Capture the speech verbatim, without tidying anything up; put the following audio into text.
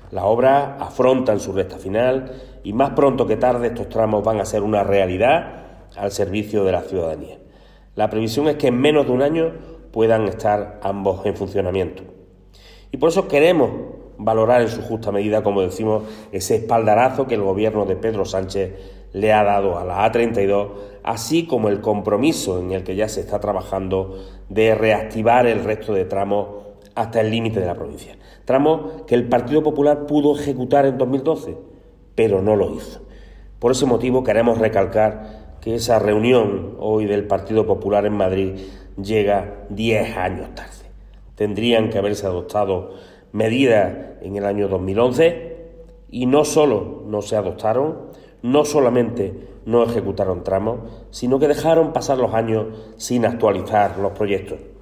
Las obras afrontan su recta final y más pronto que tarde estos tramos van a ser una realidad al servicio de la ciudadanía. La previsión es que en menos de un año puedan estar ambos en funcionamiento. Y por eso queremos valorar en su justa medida, como decimos, ese espaldarazo que el Gobierno de Pedro Sánchez le ha dado a la A treinta y dos, así como el compromiso en el que ya se está trabajando de reactivar el resto de tramos hasta el límite de la provincia. Tramos que el Partido Popular pudo ejecutar en dos mil doce, pero no lo hizo. Por ese motivo queremos recalcar que esa reunión hoy del Partido Popular en Madrid llega diez años tarde. Tendrían que haberse adoptado medidas en el año dos mil once y no solo no se adoptaron, no solamente no ejecutaron tramos, sino que dejaron pasar los años sin actualizar los proyectos.